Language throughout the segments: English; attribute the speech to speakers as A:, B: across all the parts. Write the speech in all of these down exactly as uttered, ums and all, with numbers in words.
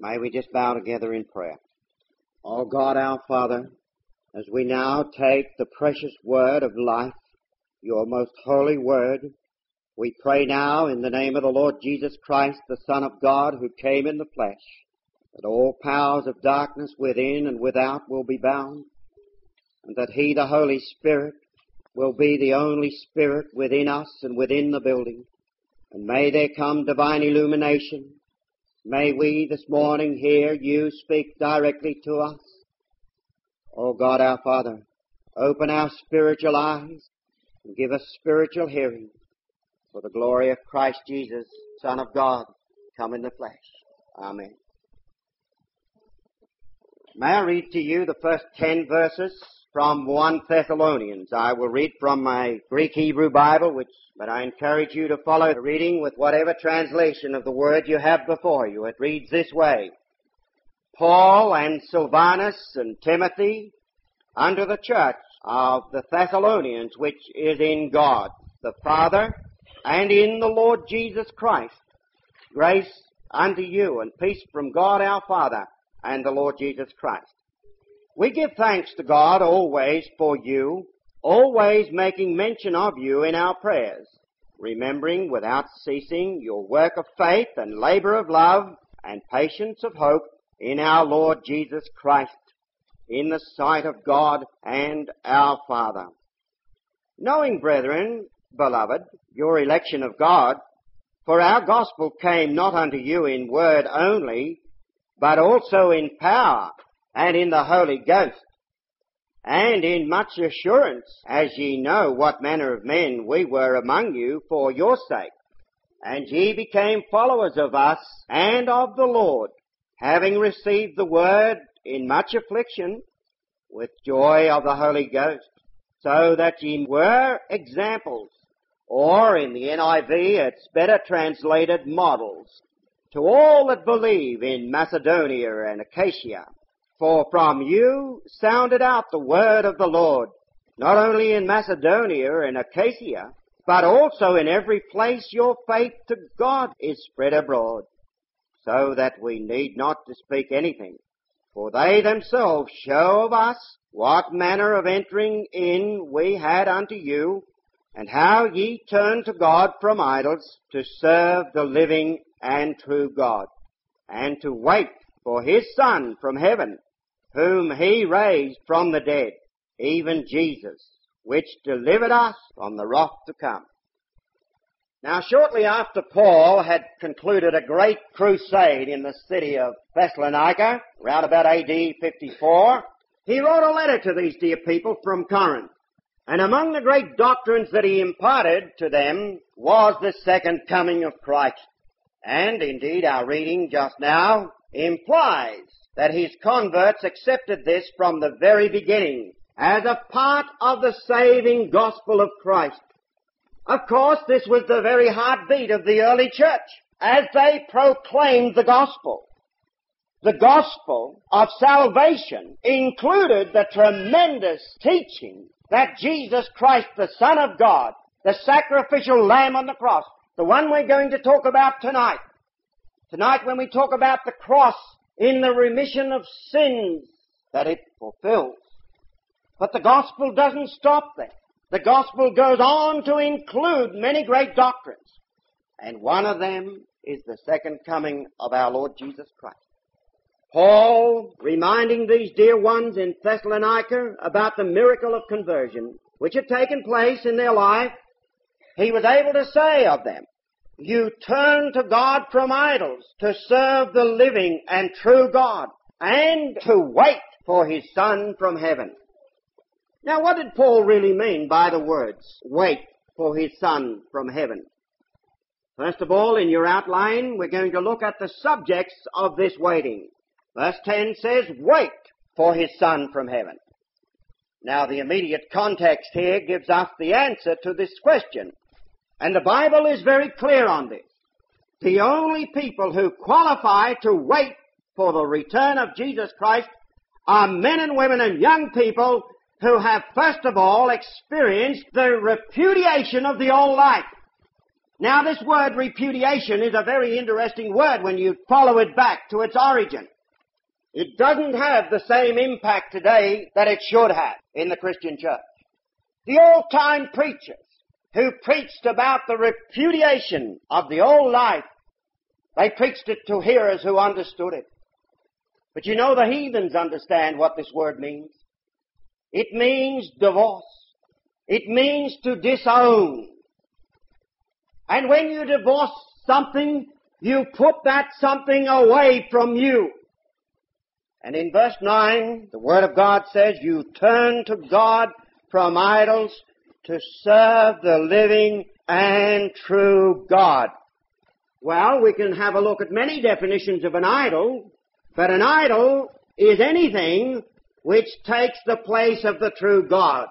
A: May we just bow together in prayer. O God, our Father, as we now take the precious word of life, your most holy word, we pray now in the name of the Lord Jesus Christ, the Son of God, who came in the flesh, that all powers of darkness within and without will be bound, and that He, the Holy Spirit, will be the only Spirit within us and within the building. And may there come divine illumination. May we this morning hear you speak directly to us. O God, our Father, open our spiritual eyes and give us spiritual hearing for the glory of Christ Jesus, Son of God, come in the flesh. Amen. May I read to you the first ten verses from First Thessalonians. I will read from my Greek Hebrew Bible, which, but I encourage you to follow the reading with whatever translation of the word you have before you. It reads this way: Paul and Silvanus and Timothy, unto the church of the Thessalonians, which is in God the Father and in the Lord Jesus Christ, grace unto you and peace from God our Father and the Lord Jesus Christ. We give thanks to God always for you, always making mention of you in our prayers, remembering without ceasing your work of faith and labor of love and patience of hope in our Lord Jesus Christ, in the sight of God and our Father. Knowing, brethren, beloved, your election of God, for our gospel came not unto you in word only, but also in power and in the Holy Ghost, and in much assurance, as ye know what manner of men we were among you for your sake. And ye became followers of us and of the Lord, having received the word in much affliction, with joy of the Holy Ghost, so that ye were examples, or in the N I V it's better translated models, to all that believe in Macedonia and Achaia. For from you sounded out the word of the Lord, not only in Macedonia and Achaia, but also in every place your faith to God is spread abroad, so that we need not to speak anything. For they themselves show of us what manner of entering in we had unto you, and how ye turned to God from idols to serve the living and true God, and to wait for His Son from heaven, whom He raised from the dead, even Jesus, which delivered us from the wrath to come. Now, shortly after Paul had concluded a great crusade in the city of Thessalonica, around about A D fifty-four, he wrote a letter to these dear people from Corinth. And among the great doctrines that he imparted to them was the second coming of Christ. And indeed, our reading just now implies that his converts accepted this from the very beginning as a part of the saving gospel of Christ. Of course, this was the very heartbeat of the early church as they proclaimed the gospel. The gospel of salvation included the tremendous teaching that Jesus Christ, the Son of God, the sacrificial lamb on the cross, the one we're going to talk about tonight. Tonight when we talk about the cross in the remission of sins that it fulfills. But the gospel doesn't stop there. The gospel goes on to include many great doctrines. And one of them is the second coming of our Lord Jesus Christ. Paul, reminding these dear ones in Thessalonica about the miracle of conversion which had taken place in their life, he was able to say of them, you turn to God from idols to serve the living and true God and to wait for His Son from heaven. Now, what did Paul really mean by the words, wait for His Son from heaven? First of all, in your outline, we're going to look at the subjects of this waiting. Verse ten says, wait for His Son from heaven. Now, the immediate context here gives us the answer to this question. And the Bible is very clear on this. The only people who qualify to wait for the return of Jesus Christ are men and women and young people who have first of all experienced the repudiation of the old life. Now this word repudiation is a very interesting word when you follow it back to its origin. It doesn't have the same impact today that it should have in the Christian church. The old-time preachers who preached about the repudiation of the old life, they preached it to hearers who understood it. But you know, the heathens understand what this word means. It means divorce. It means to disown. And when you divorce something, you put that something away from you. And in verse nine, the Word of God says, you turn to God from idols to serve the living and true God. Well, we can have a look at many definitions of an idol, but an idol is anything which takes the place of the true God.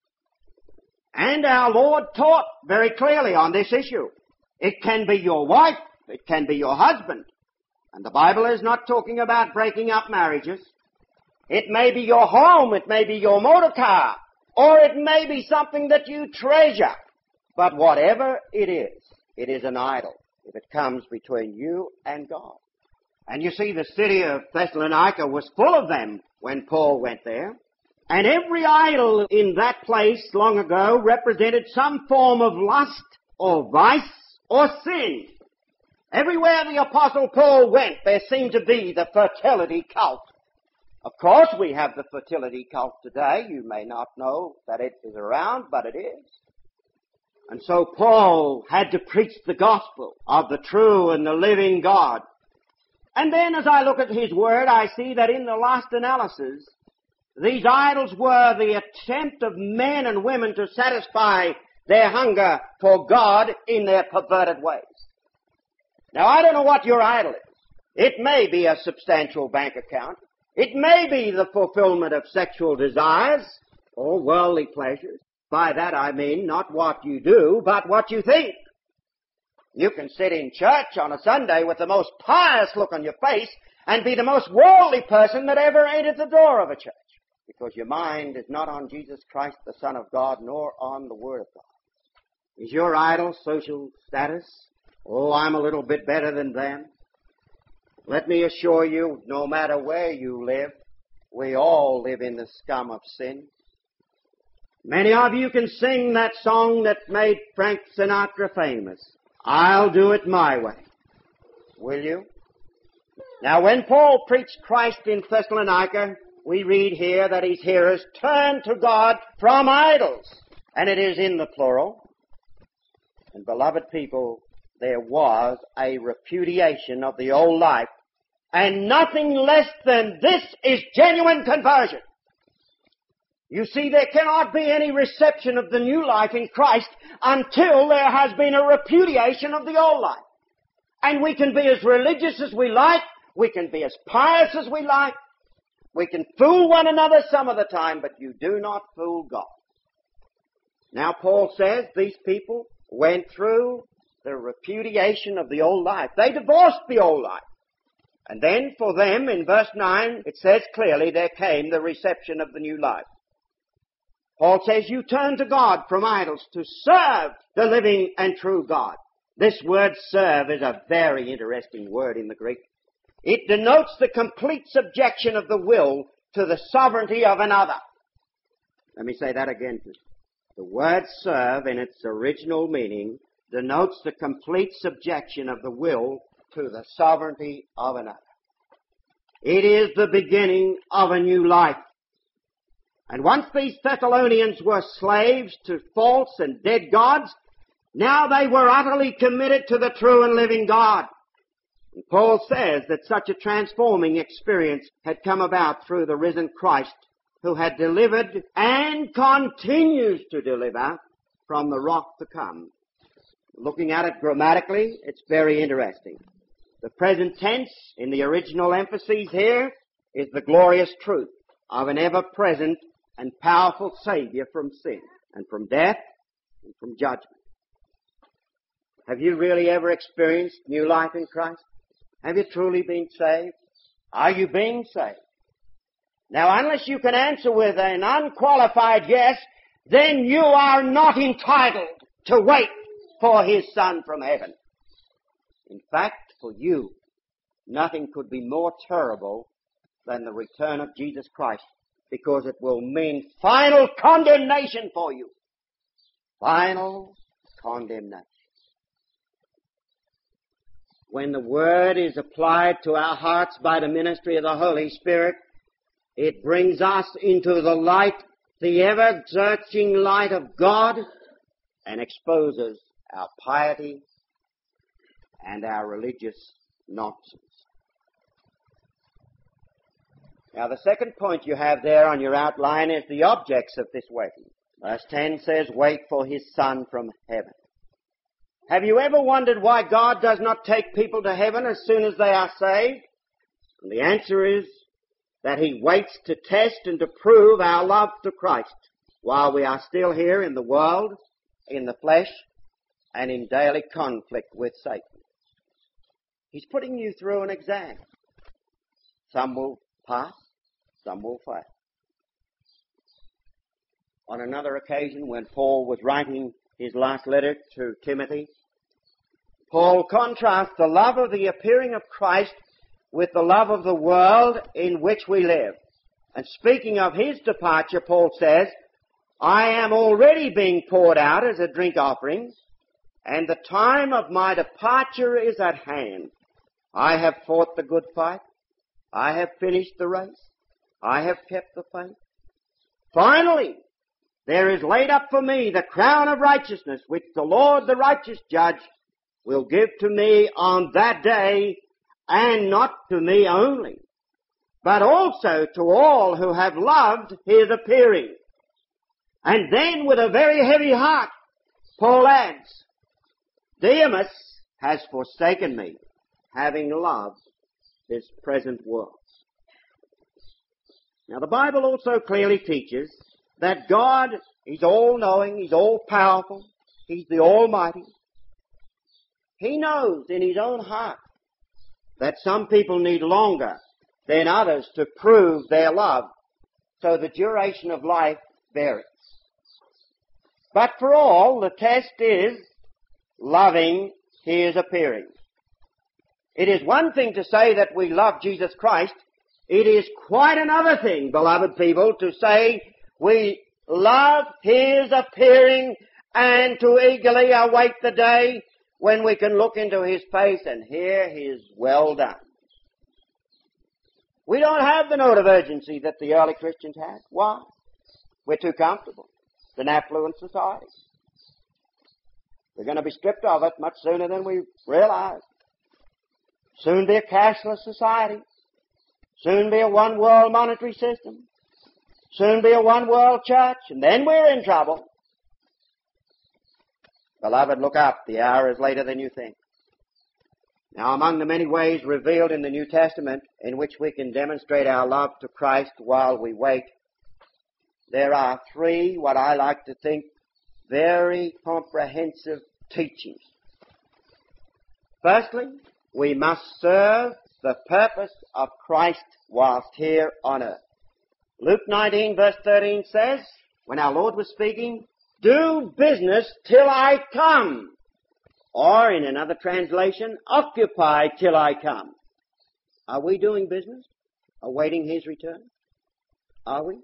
A: And our Lord taught very clearly on this issue. It can be your wife, it can be your husband. And the Bible is not talking about breaking up marriages. It may be your home, it may be your motor car, or it may be something that you treasure. But whatever it is, it is an idol if it comes between you and God. And you see, the city of Thessalonica was full of them when Paul went there. And every idol in that place long ago represented some form of lust or vice or sin. Everywhere the Apostle Paul went, there seemed to be the fertility cult. Of course, we have the fertility cult today. You may not know that it is around, but it is. And so Paul had to preach the gospel of the true and the living God. And then as I look at his word, I see that in the last analysis, these idols were the attempt of men and women to satisfy their hunger for God in their perverted ways. Now, I don't know what your idol is. It may be a substantial bank account. It may be the fulfillment of sexual desires or worldly pleasures. By that I mean not what you do, but what you think. You can sit in church on a Sunday with the most pious look on your face and be the most worldly person that ever entered the door of a church, because your mind is not on Jesus Christ, the Son of God, nor on the Word of God. Is your idol social status? Oh, I'm a little bit better than them. Let me assure you, no matter where you live, we all live in the scum of sin. Many of you can sing that song that made Frank Sinatra famous. I'll do it my way. Will you? Now, when Paul preached Christ in Thessalonica, we read here that his hearers turned to God from idols. And it is in the plural. And beloved people, there was a repudiation of the old life. And nothing less than this is genuine conversion. You see, there cannot be any reception of the new life in Christ until there has been a repudiation of the old life. And we can be as religious as we like. We can be as pious as we like. We can fool one another some of the time, but you do not fool God. Now, Paul says these people went through the repudiation of the old life. They divorced the old life. And then for them, in verse nine, it says clearly, there came the reception of the new life. Paul says, you turn to God from idols to serve the living and true God. This word serve is a very interesting word in the Greek. It denotes the complete subjection of the will to the sovereignty of another. Let me say that again. The word serve in its original meaning denotes the complete subjection of the will to the sovereignty of another. It is the beginning of a new life. And once these Thessalonians were slaves to false and dead gods, now they were utterly committed to the true and living God. And Paul says that such a transforming experience had come about through the risen Christ, who had delivered and continues to deliver from the wrath to come. Looking at it grammatically, it's very interesting. The present tense in the original emphases here is the glorious truth of an ever-present and powerful Savior from sin and from death and from judgment. Have you really ever experienced new life in Christ? Have you truly been saved? Are you being saved? Now, unless you can answer with an unqualified yes, then you are not entitled to wait for his Son from heaven. In fact, for you, nothing could be more terrible than the return of Jesus Christ, because it will mean final condemnation for you. Final condemnation. When the Word is applied to our hearts by the ministry of the Holy Spirit, it brings us into the light, the ever-searching light of God, and exposes our piety and our religious nonsense. Now, the second point you have there on your outline is the objects of this waiting. Verse ten says, wait for his Son from heaven. Have you ever wondered why God does not take people to heaven as soon as they are saved? And the answer is that he waits to test and to prove our love to Christ while we are still here in the world, in the flesh, and in daily conflict with Satan. He's putting you through an exam. Some will pass, some will fail. On another occasion, when Paul was writing his last letter to Timothy, Paul contrasts the love of the appearing of Christ with the love of the world in which we live. And speaking of his departure, Paul says, I am already being poured out as a drink offering, and the time of my departure is at hand. I have fought the good fight. I have finished the race. I have kept the faith. Finally, there is laid up for me the crown of righteousness, which the Lord, the righteous judge, will give to me on that day, and not to me only, but also to all who have loved his appearing. And then, with a very heavy heart, Paul adds, Demas has forsaken me, having loved this present world. Now, the Bible also clearly teaches that God, he's all-knowing, he's all-powerful, he's the Almighty. He knows in his own heart that some people need longer than others to prove their love, so the duration of life varies. But for all, the test is loving his appearing. It is one thing to say that we love Jesus Christ. It is quite another thing, beloved people, to say we love his appearing and to eagerly await the day when we can look into his face and hear his well done. We don't have the note of urgency that the early Christians had. Why? We're too comfortable. It's an affluent society. We're going to be stripped of it much sooner than we realize. Soon be a cashless society. Soon be a one-world monetary system. Soon be a one-world church. And then we're in trouble. Beloved, look up. The hour is later than you think. Now, among the many ways revealed in the New Testament in which we can demonstrate our love to Christ while we wait, there are three, what I like to think, very comprehensive teachings. Firstly, we must serve the purpose of Christ whilst here on earth. Luke nineteen verse thirteen says, when our Lord was speaking, do business till I come. Or in another translation, occupy till I come. Are we doing business? Awaiting his return? Are we?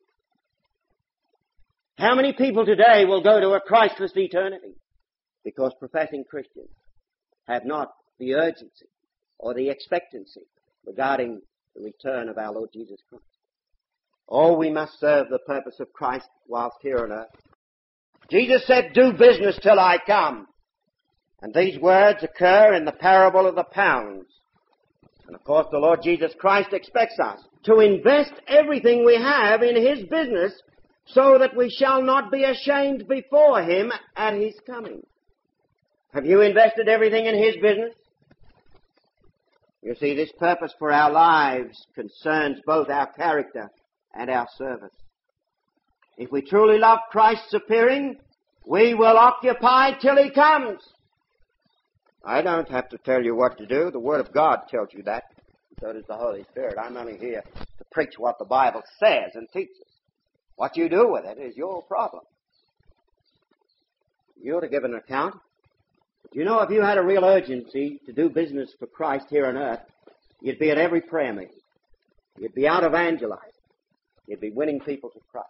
A: How many people today will go to a Christless eternity because professing Christians have not the urgency or the expectancy regarding the return of our Lord Jesus Christ? Oh, we must serve the purpose of Christ whilst here on earth. Jesus said, do business till I come. And these words occur in the parable of the pounds. And of course, the Lord Jesus Christ expects us to invest everything we have in his business so that we shall not be ashamed before him at his coming. Have you invested everything in his business? You see, this purpose for our lives concerns both our character and our service. If we truly love Christ's appearing, we will occupy till he comes. I don't have to tell you what to do. The Word of God tells you that. So does the Holy Spirit. I'm only here to preach what the Bible says and teaches. What you do with it is your problem. You're to give an account. You know, if you had a real urgency to do business for Christ here on earth, you'd be at every prayer meeting. You'd be out evangelizing. You'd be winning people to Christ.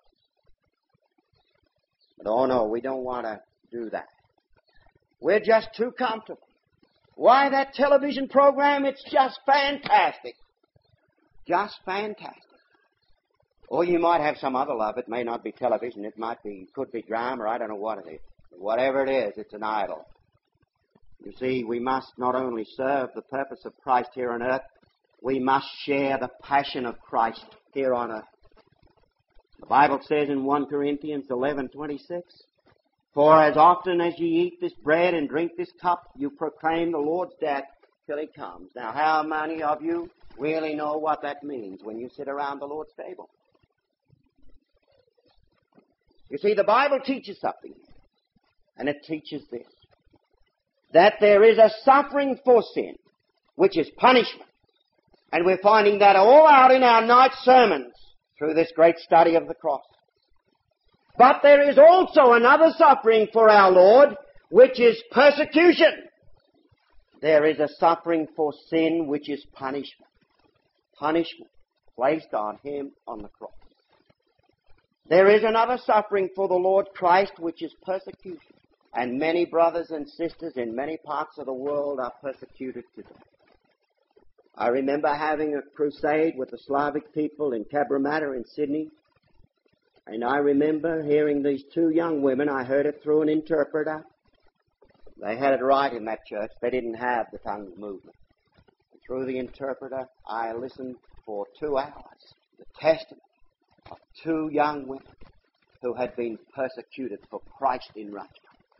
A: But oh no, we don't want to do that. We're just too comfortable. Why, that television program, it's just fantastic. Just fantastic. Or you might have some other love. It may not be television. It might be, could be drama, or I don't know what it is. But whatever it is, it's an idol. You see, we must not only serve the purpose of Christ here on earth, we must share the passion of Christ here on earth. The Bible says in First Corinthians eleven twenty-six, "For as often as ye eat this bread and drink this cup, you proclaim the Lord's death till He comes." Now, how many of you really know what that means when you sit around the Lord's table? You see, the Bible teaches something, and it teaches this, that there is a suffering for sin, which is punishment. And we're finding that all out in our night sermons through this great study of the cross. But there is also another suffering for our Lord, which is persecution. There is a suffering for sin, which is punishment. Punishment placed on Him on the cross. There is another suffering for the Lord Christ, which is persecution. And many brothers and sisters in many parts of the world are persecuted today. I remember having a crusade with the Slavic people in Cabramatta in Sydney. And I remember hearing these two young women. I heard it through an interpreter. They had it right in that church. They didn't have the tongues movement. And through the interpreter, I listened for two hours. The testimony of two young women who had been persecuted for Christ in Russia.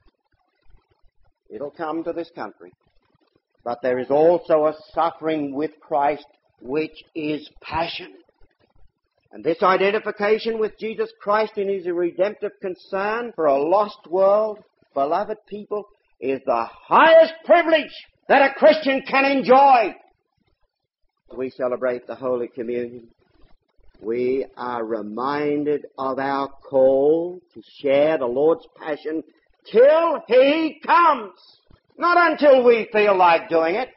A: It'll come to this country. But there is also a suffering with Christ which is passion. And this identification with Jesus Christ in His redemptive concern for a lost world, beloved people, is the highest privilege that a Christian can enjoy. We celebrate the Holy Communion. We are reminded of our call to share the Lord's passion till He comes. Not until we feel like doing it.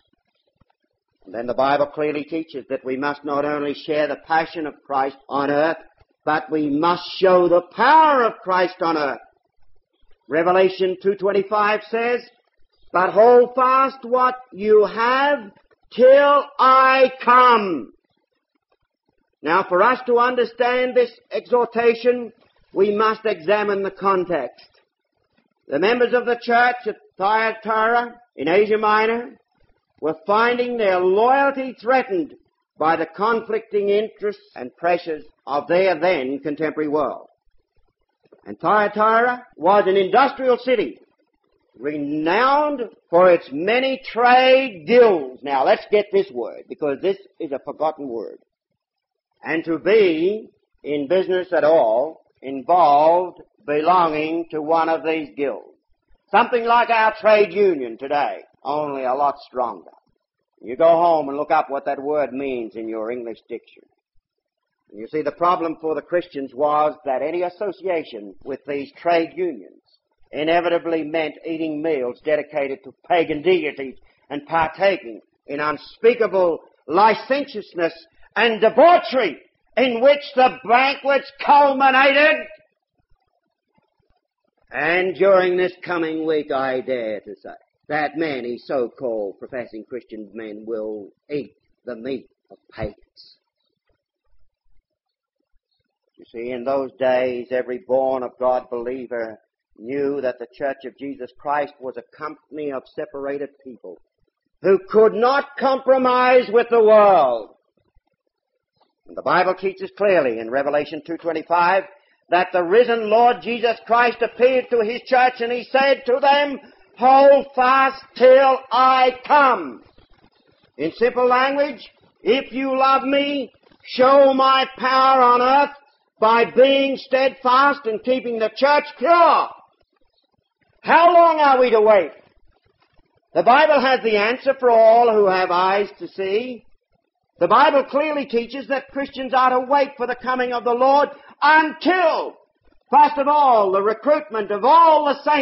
A: And then the Bible clearly teaches that we must not only share the passion of Christ on earth, but we must show the power of Christ on earth. Revelation two twenty-five says, "But hold fast what you have till I come." Now, for us to understand this exhortation, we must examine the context. The members of the church at Thyatira in Asia Minor were finding their loyalty threatened by the conflicting interests and pressures of their then contemporary world. And Thyatira was an industrial city, renowned for its many trade guilds. Now, let's get this word, because this is a forgotten word. And to be in business at all involved belonging to one of these guilds. Something like our trade union today, only a lot stronger. You go home and look up what that word means in your English dictionary. And you see, the problem for the Christians was that any association with these trade unions inevitably meant eating meals dedicated to pagan deities and partaking in unspeakable licentiousness and debauchery in which the banquets culminated. And during this coming week, I dare to say that many so-called professing Christian men will eat the meat of pagans. You see, in those days, every born-of-God believer knew that the Church of Jesus Christ was a company of separated people who could not compromise with the world. And the Bible teaches clearly in Revelation two twenty-five that the risen Lord Jesus Christ appeared to His church and He said to them, "Hold fast till I come." In simple language, if you love me, show my power on earth by being steadfast and keeping the church pure. How long are we to wait? The Bible has the answer for all who have eyes to see. The Bible clearly teaches that Christians are to wait for the coming of the Lord until, first of all, the recruitment of all the saints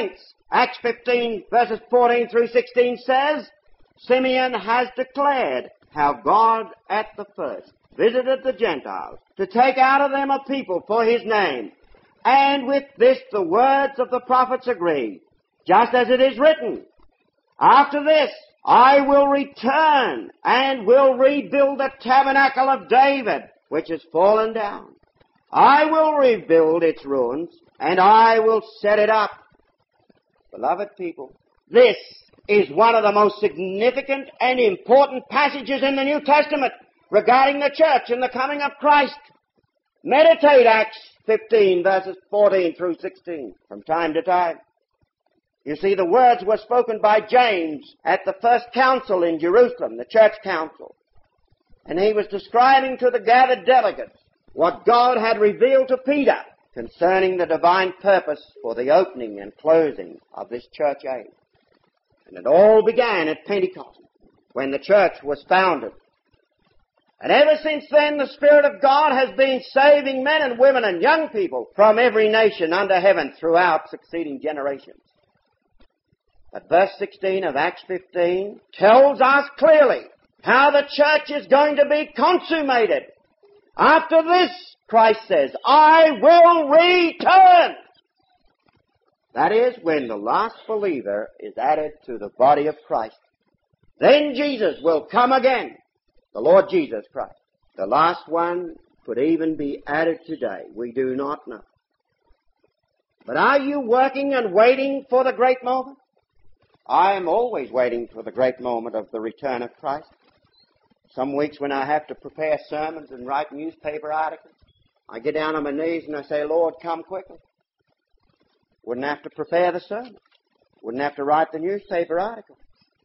A: Acts fifteen verses fourteen through sixteen says, Simeon has declared how God at the first visited the Gentiles to take out of them a people for his name. And with this the words of the prophets agree, just as it is written, After this I will return and will rebuild the tabernacle of David, which has fallen down. I will rebuild its ruins, and I will set it up. Beloved people, this is one of the most significant and important passages in the New Testament regarding the church and the coming of Christ. Meditate Acts fifteen, verses fourteen through sixteen, from time to time. You see, the words were spoken by James at the first council in Jerusalem, the church council. And he was describing to the gathered delegates what God had revealed to Peter concerning the divine purpose for the opening and closing of this church age. And it all began at Pentecost, when the church was founded. And ever since then, the Spirit of God has been saving men and women and young people from every nation under heaven throughout succeeding generations. But verse sixteen of Acts fifteen tells us clearly how the church is going to be consummated. After this, Christ says, I will return. That is, when the last believer is added to the body of Christ. Then Jesus will come again, the Lord Jesus Christ. The last one could even be added today. We do not know. But are you working and waiting for the great moment? I am always waiting for the great moment of the return of Christ. Some weeks when I have to prepare sermons and write newspaper articles, I get down on my knees and I say, Lord, come quickly. Wouldn't have to prepare the sermon. Wouldn't have to write the newspaper article.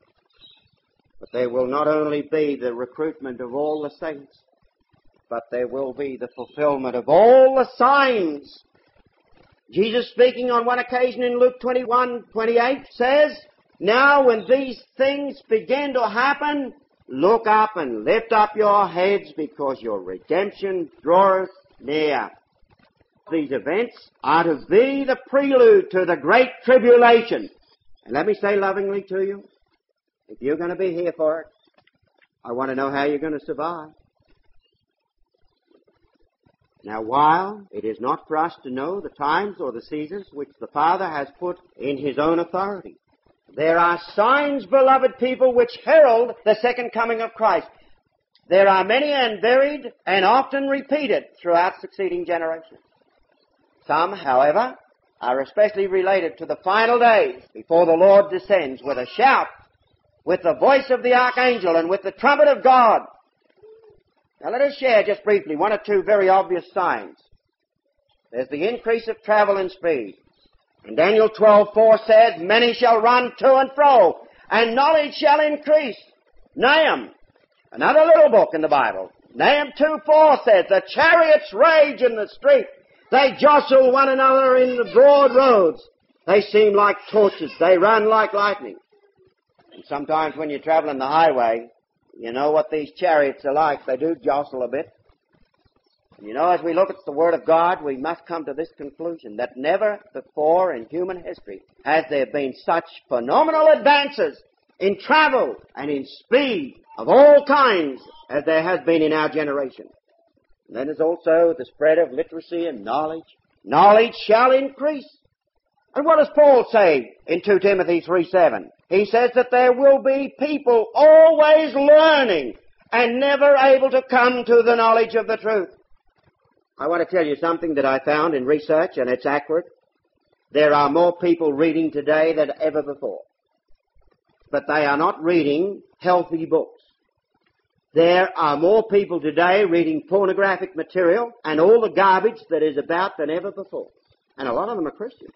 A: But there will not only be the recruitment of all the saints, but there will be the fulfillment of all the signs. Jesus, speaking on one occasion in Luke twenty-one twenty-eight, says, Now when these things begin to happen, look up and lift up your heads, because your redemption draweth near. These events are to be the prelude to the great tribulation. And let me say lovingly to you, if you're going to be here for it, I want to know how you're going to survive. Now, while it is not for us to know the times or the seasons which the Father has put in His own authority, there are signs, beloved people, which herald the second coming of Christ. There are many and varied and often repeated throughout succeeding generations. Some, however, are especially related to the final days before the Lord descends with a shout, with the voice of the archangel, and with the trumpet of God. Now let us share just briefly one or two very obvious signs. There's the increase of travel and speed. And Daniel twelve four says, Many shall run to and fro, and knowledge shall increase. Nahum, another little book in the Bible, Nahum two four says, The chariots rage in the street. They jostle one another in the broad roads. They seem like torches. They run like lightning. And sometimes when you're traveling the highway, you know what these chariots are like. They do jostle a bit. And you know, as we look at the Word of God, we must come to this conclusion, that never before in human history has there been such phenomenal advances in travel and in speed of all kinds as there has been in our generation. And then there's also the spread of literacy and knowledge. Knowledge shall increase. And what does Paul say in Second Timothy three seven? He says that there will be people always learning and never able to come to the knowledge of the truth. I want to tell you something that I found in research, and it's accurate. There are more people reading today than ever before. But they are not reading healthy books. There are more people today reading pornographic material and all the garbage that is about than ever before. And a lot of them are Christians.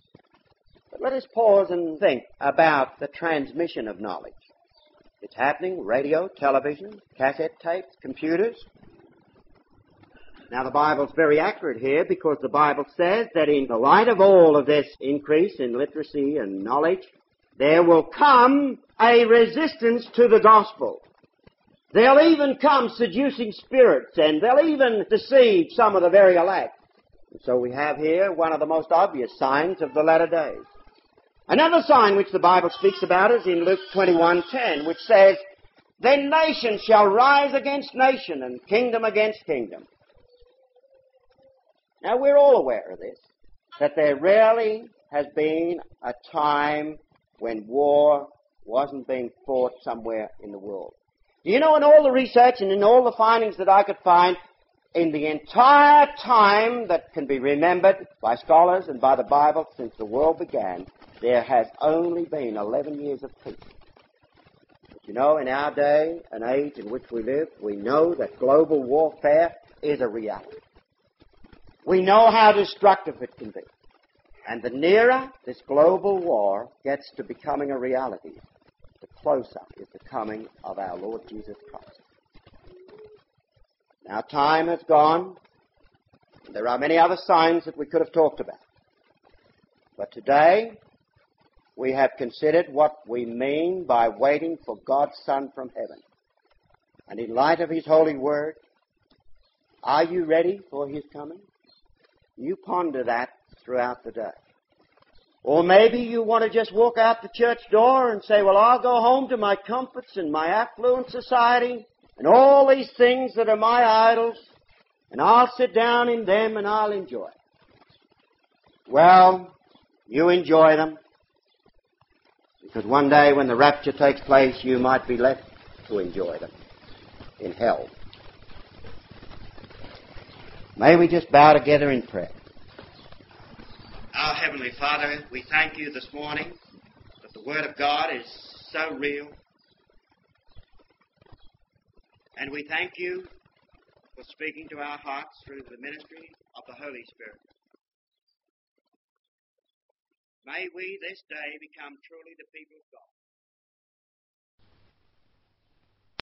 A: But let us pause and think about the transmission of knowledge. It's happening, radio, television, cassette tapes, computers. Now the Bible's very accurate here, because the Bible says that in the light of all of this increase in literacy and knowledge, there will come a resistance to the gospel. There'll even come seducing spirits, and they'll even deceive some of the very elect. And so we have here one of the most obvious signs of the latter days. Another sign which the Bible speaks about is in Luke twenty-one ten, which says, "Then nation shall rise against nation, and kingdom against kingdom." Now, we're all aware of this, that there rarely has been a time when war wasn't being fought somewhere in the world. Do you know, in all the research and in all the findings that I could find, in the entire time that can be remembered by scholars and by the Bible since the world began, there has only been eleven years of peace. But you know, in our day and age in which we live, we know that global warfare is a reality. We know how destructive it can be. And the nearer this global war gets to becoming a reality, the closer is the coming of our Lord Jesus Christ. Now, time has gone. There are many other signs that we could have talked about. But today, we have considered what we mean by waiting for God's Son from heaven. And in light of His holy word, are you ready for His coming? You ponder that throughout the day. Or maybe you want to just walk out the church door and say, well, I'll go home to my comforts and my affluent society and all these things that are my idols, and I'll sit down in them and I'll enjoy it. Well, you enjoy them, because one day when the rapture takes place, you might be left to enjoy them in hell. May we just bow together in prayer. Our Heavenly Father, we thank you this morning that the Word of God is so real. And we thank you for speaking to our hearts through the ministry of the Holy Spirit. May we this day become truly the people of God.